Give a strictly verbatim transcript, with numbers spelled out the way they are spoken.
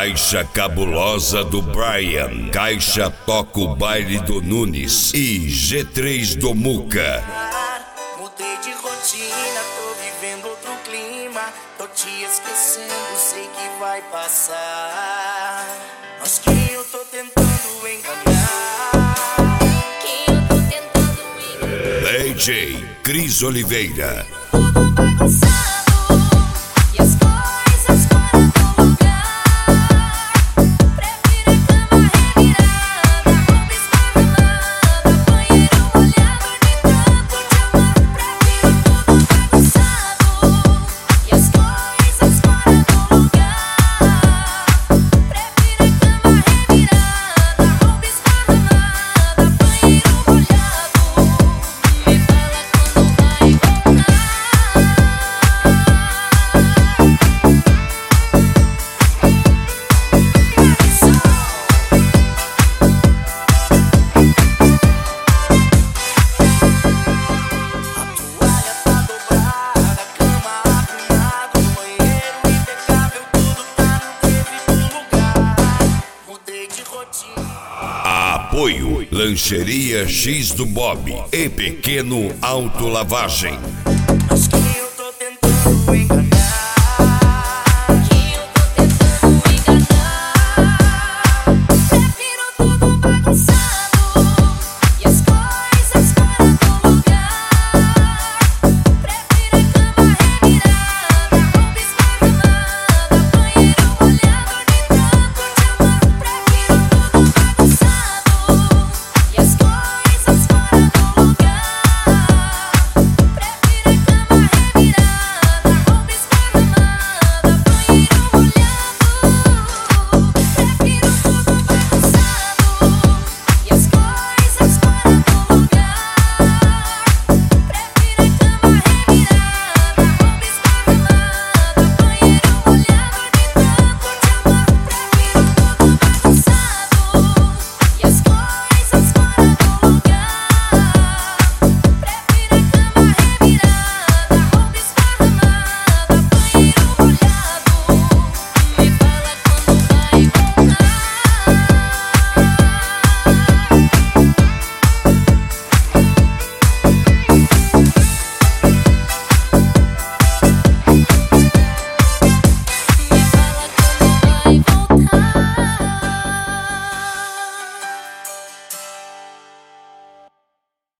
Caixa cabulosa do Brian, Caixa toca o baile do Nunes e G três do Muca. Mudei de rotina, tô vivendo outro clima. Tô te esquecendo, sei que vai passar. Mas quem eu tô tentando enganar? Quem eu tô tentando enganar? D J Cris Oliveira. Tudo bagunçado e as coisas fora do lugar. Prefiro a cama revirada, roupa esparramada, banheiro molhado de tanto te amar. Prefiro tudo bagunçado e as coisas fora do lugar. Prefiro a cama revirada, roupa esparramada, banheiro molhado. Me fala quando vai voltar. Apoio Lancheria X do Bob e Pequeno Autolavagem. Mas quem eu tô tentando enganar?